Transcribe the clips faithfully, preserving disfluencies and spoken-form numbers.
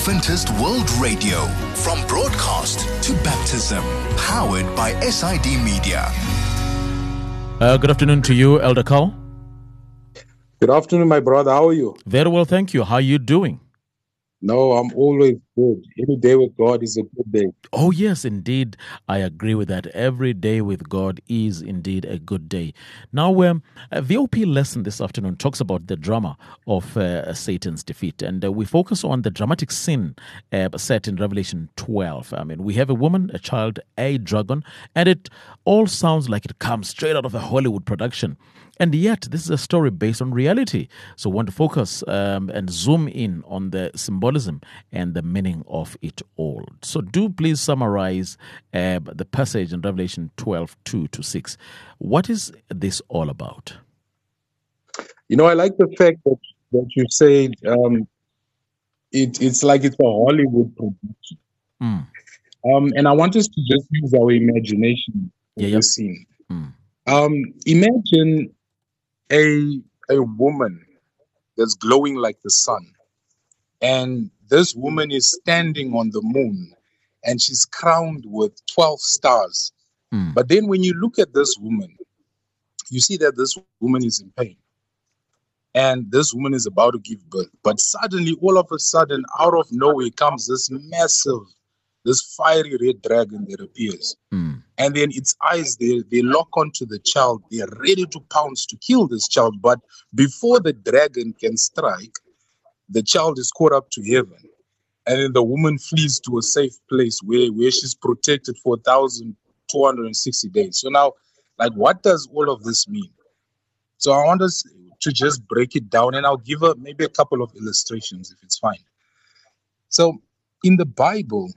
Adventist World Radio, from broadcast to baptism, powered by S I D Media. Uh, good afternoon to you, Elder Carl. Good afternoon, my brother. How are you? Very well, thank you. How are you doing? No, I'm always good. Any day with God is a good day. Oh, yes, indeed. I agree with that. Every day with God is indeed a good day. Now, um, a V O P lesson this afternoon talks about the drama of uh, Satan's defeat. And uh, we focus on the dramatic scene uh, set in Revelation twelve. I mean, we have a woman, a child, a dragon, and it all sounds like it comes straight out of a Hollywood production. And yet, this is a story based on reality. So we want to focus um, and zoom in on the symbolism and the meaning of it all. So do please summarize uh, the passage in Revelation twelve, two to six. What is this all about? You know, I like the fact that, that you said um, it, it's like it's a Hollywood production. Mm. Um, and I want us to just use our imagination for Yeah, this yep. scene. Mm. Um, imagine a a woman that's glowing like the sun, and this woman is standing on the moon, and she's crowned with twelve stars. Mm. But then when you look at this woman, you see that this woman is in pain, and this woman is about to give birth. But suddenly, all of a sudden, out of nowhere comes this massive, this fiery red dragon that appears. Mm. And then its eyes, they, they lock onto the child. They are ready to pounce to kill this child. But before the dragon can strike, the child is caught up to heaven. And then the woman flees to a safe place where, where she's protected for one thousand two hundred sixty days. So now, like, what does all of this mean? So I want us to just break it down, and I'll give a, maybe a couple of illustrations if it's fine. So in the Bible,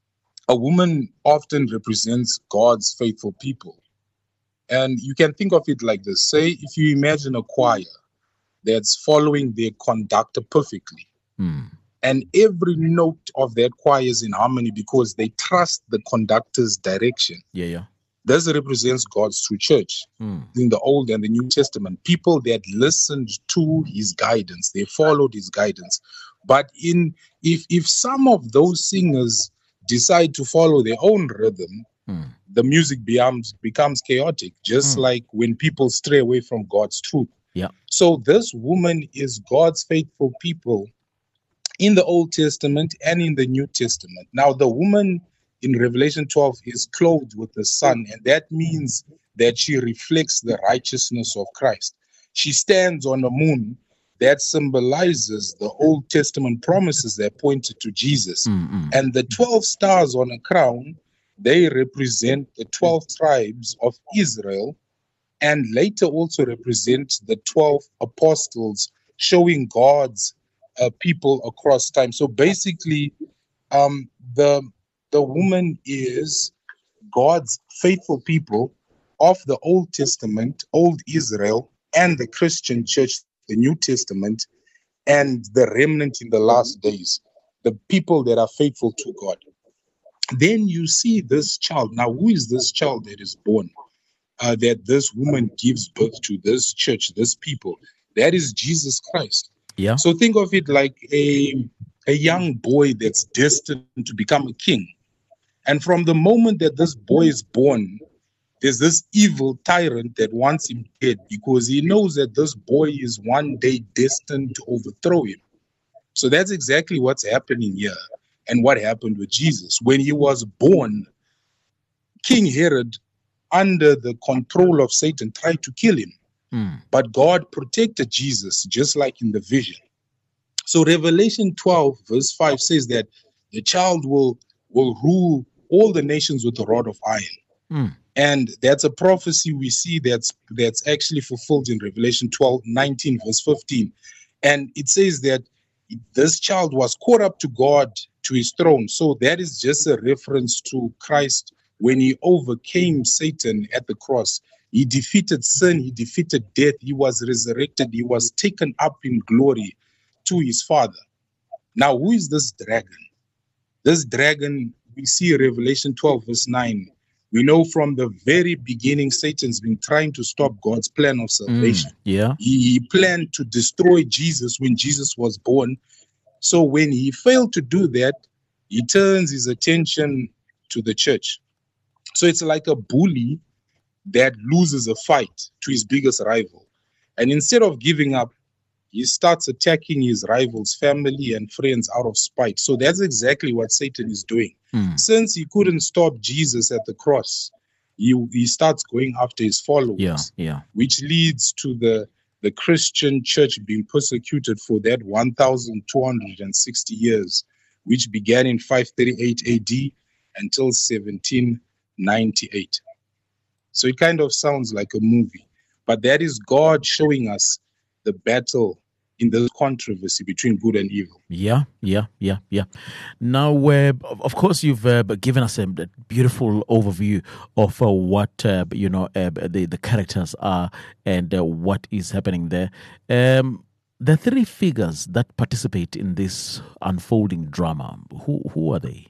a woman often represents God's faithful people. And you can think of it like this. Say, if you imagine a choir that's following their conductor perfectly, Mm. and every note of that choir is in harmony because they trust the conductor's direction. Yeah, yeah. This represents God's true church Mm. in the Old and the New Testament. People that listened to his guidance, they followed his guidance. But in if if some of those singers decide to follow their own rhythm, Mm. the music becomes becomes chaotic, just Mm. like when people stray away from God's truth. Yeah. So this woman is God's faithful people in the Old Testament and in the New Testament. Now, the woman in Revelation twelve is clothed with the sun, and that means that she reflects the righteousness of Christ. She stands on the moon. That symbolizes the Old Testament promises that pointed to Jesus. Mm-mm. And the twelve stars on a crown, they represent the twelve tribes of Israel, and later also represent the twelve apostles, showing God's uh, people across time. So basically, um, the, the woman is God's faithful people of the Old Testament, Old Israel, and the Christian church, the New Testament, and the remnant in the last days, the people that are faithful to God. Then you see this child. Now, who is this child that is born? Uh, that this woman gives birth to, this church, this people. That is Jesus Christ. Yeah. So think of it like a, a young boy that's destined to become a king. And from the moment that this boy is born, there's this evil tyrant that wants him dead because he knows that this boy is one day destined to overthrow him. So that's exactly what's happening here and what happened with Jesus. When he was born, King Herod, under the control of Satan, tried to kill him. Mm. But God protected Jesus, just like in the vision. So Revelation twelve, verse five says that the child will, will rule all the nations with a rod of iron. Mm. And that's a prophecy we see that's that's actually fulfilled in Revelation twelve, nineteen, verse fifteen. And it says that this child was caught up to God, to his throne. So that is just a reference to Christ when he overcame Satan at the cross. He defeated sin, he defeated death, he was resurrected, he was taken up in glory to his Father. Now, who is this dragon? This dragon, we see Revelation twelve, verse nine. We know from the very beginning, Satan's been trying to stop God's plan of salvation. Mm, yeah. He, he planned to destroy Jesus when Jesus was born, So when he failed to do that, he turns his attention to the church. So it's like a bully that loses a fight to his biggest rival. And instead of giving up, he starts attacking his rival's family and friends out of spite. So that's exactly what Satan is doing. Mm. Since he couldn't stop Jesus at the cross, he, he starts going after his followers, Yeah, yeah. which leads to the, the Christian church being persecuted for that one thousand two hundred sixty years, which began in five thirty-eight A D until seventeen ninety-eight. So it kind of sounds like a movie, but that is God showing us the battle in the controversy between good and evil. Yeah, yeah, yeah, yeah. Now, uh, of of course, you've uh, given us a beautiful overview of uh, what uh, you know uh, the the characters are and uh, what is happening there. Um, the three figures that participate in this unfolding drama, who who are they?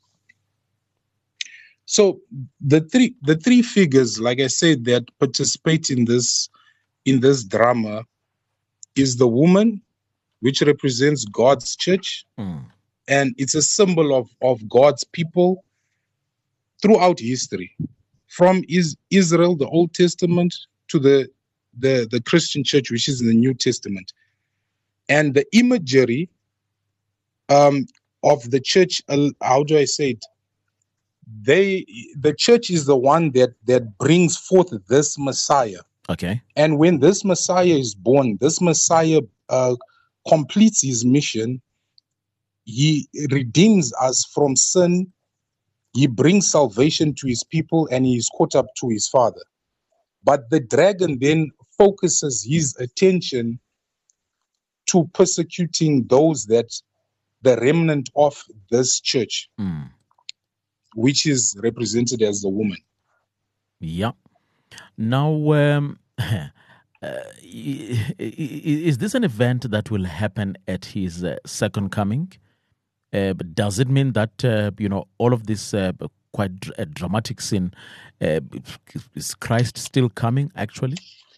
So the three the three figures, like I said, that participate in this in this drama is the woman, which represents God's church, Mm. and it's a symbol of, of God's people throughout history, from is Israel, the Old Testament, to the, the the Christian church, which is in the New Testament. And the imagery um, of the church, uh, how do I say it? They the church is the one that that brings forth this Messiah. Okay. And when this Messiah is born, this Messiah uh, completes his mission. He redeems us from sin. He brings salvation to his people, and he is caught up to his Father. But the dragon then focuses his attention to persecuting those that the remnant of this church, Mm. which is represented as the woman. Yeah. Now, um, uh, i- i- is this an event that will happen at his uh, second coming? Uh, but does it mean that uh, you know all of this uh, quite dr- a dramatic scene? Uh, is Christ still coming? Actually,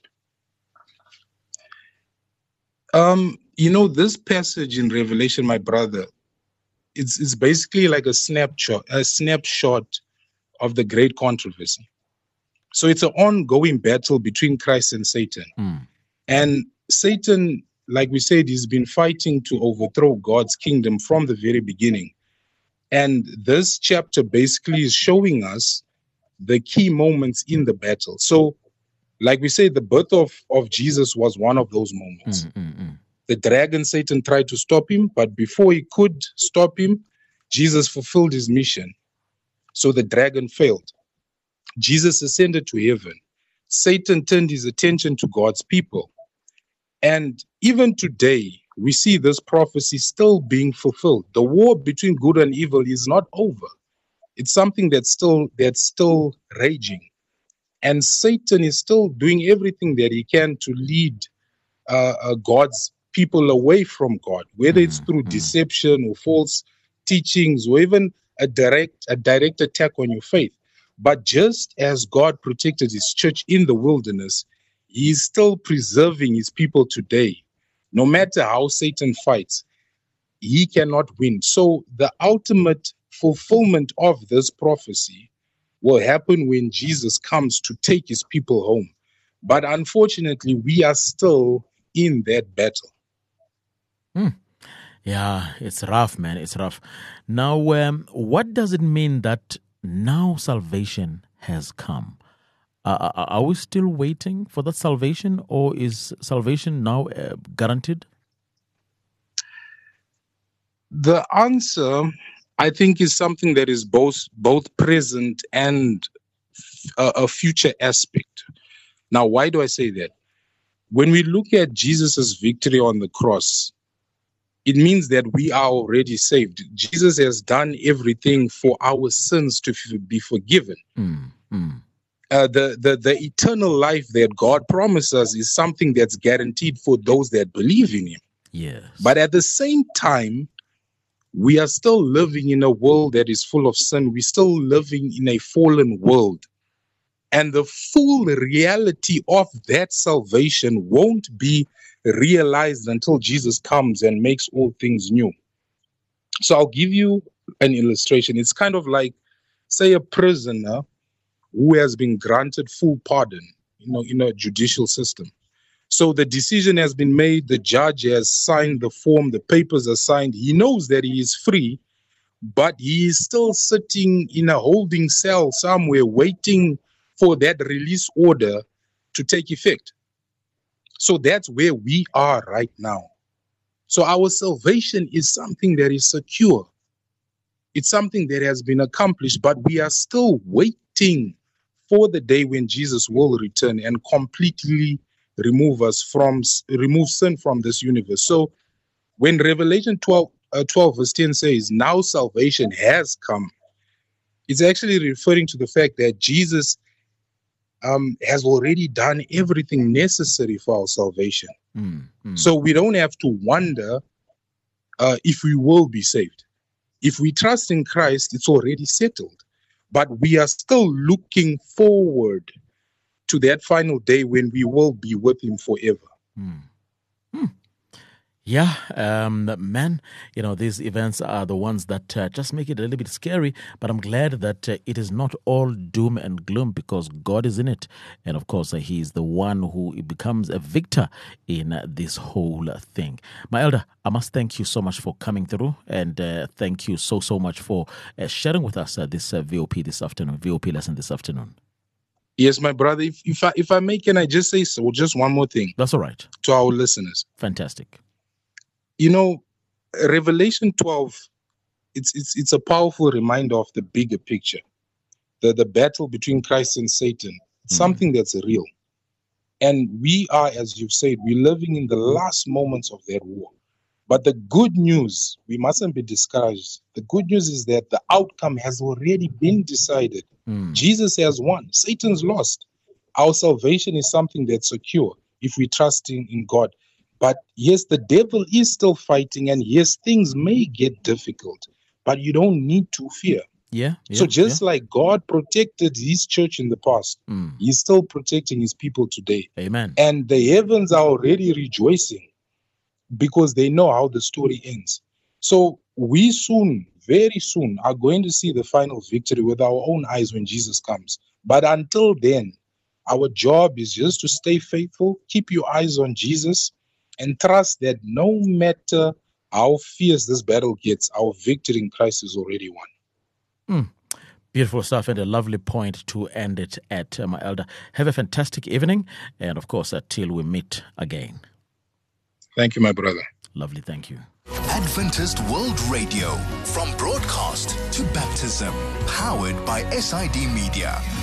Um, you know, this passage in Revelation, my brother, it's it's basically like a snapshot, a snapshot of the great controversy. So it's an ongoing battle between Christ and Satan. Mm. And Satan, like we said, he's been fighting to overthrow God's kingdom from the very beginning. And this chapter basically is showing us the key moments in the battle. So, like we say, the birth of, of Jesus was one of those moments. Mm, mm, mm. The dragon, Satan, tried to stop him, but before he could stop him, Jesus fulfilled his mission. So the dragon failed. Jesus ascended to heaven. Satan turned his attention to God's people. And even today, we see this prophecy still being fulfilled. The war between good and evil is not over. It's something that's still that's still raging. And Satan is still doing everything that he can to lead uh, uh, God's people away from God, whether it's through deception or false teachings or even a direct a direct attack on your faith. But just as God protected his church in the wilderness, he is still preserving his people today. No matter how Satan fights, he cannot win. So the ultimate fulfillment of this prophecy will happen when Jesus comes to take his people home. But unfortunately, we are still in that battle. Yeah, it's rough, man. It's rough. Now, um, what does it mean that now salvation has come? Uh, are are we still waiting for that salvation, or is salvation now uh, guaranteed? The answer, I think, is something that is both both present and a, a future aspect. Now, why do I say that? When we look at Jesus's victory on the cross, it means that we are already saved. Jesus has done everything for our sins to f- be forgiven. Mm, mm. Uh, the, the, the eternal life that God promised us is something that's guaranteed for those that believe in him. Yes. But at the same time, we are still living in a world that is full of sin. We're still living in a fallen world. And the full reality of that salvation won't be realized until Jesus comes and makes all things new. So I'll give you an illustration. It's kind of like, say, a prisoner who has been granted full pardon, you know, in a judicial system. So the decision has been made, the judge has signed the form, the papers are signed. He knows that he is free, but he is still sitting in a holding cell somewhere waiting for that release order to take effect. So that's where we are right now. So our salvation is something that is secure. It's something that has been accomplished, but we are still waiting for the day when Jesus will return and completely remove us from, remove sin from this universe. So when Revelation twelve, uh, twelve verse ten says, now salvation has come, it's actually referring to the fact that Jesus um, has already done everything necessary for our salvation. Mm, mm. So we don't have to wonder uh, if we will be saved. If we trust in Christ, it's already settled. But we are still looking forward to that final day when we will be with him forever. Mm. Mm. Yeah, um, man, you know, these events are the ones that uh, just make it a little bit scary, but I'm glad that uh, it is not all doom and gloom because God is in it. And of course, uh, he is the one who becomes a victor in uh, this whole thing. My elder, I must thank you so much for coming through and uh, thank you so, so much for uh, sharing with us uh, this uh, V O P this afternoon, V O P lesson this afternoon. Yes, my brother, if, if, I, if I may, can I just say so? Just one more thing. That's all right. To our listeners. Fantastic. You know, Revelation twelve, it's it's it's a powerful reminder of the bigger picture, the the battle between Christ and Satan. It's mm. something that's real, and we are, as you've said, we're living in the last moments of that war. But the good news, we mustn't be discouraged. The good news is that the outcome has already been decided. Mm. Jesus has won. Satan's lost. Our salvation is something that's secure if we trust in, in God. But yes, the devil is still fighting, and yes, things may get difficult, but you don't need to fear. Yeah. yeah so just yeah. like God protected his church in the past, mm. he's still protecting his people today. Amen. And the heavens are already rejoicing because they know how the story ends. So we soon, very soon, are going to see the final victory with our own eyes when Jesus comes. But until then, our job is just to stay faithful, keep your eyes on Jesus, and trust that no matter how fierce this battle gets, our victory in Christ is already won. Mm. Beautiful stuff and a lovely point to end it at, uh, my elder. Have a fantastic evening, and of course, until we meet again. Thank you, my brother. Lovely, thank you. Adventist World Radio, from broadcast to baptism, powered by S I D Media.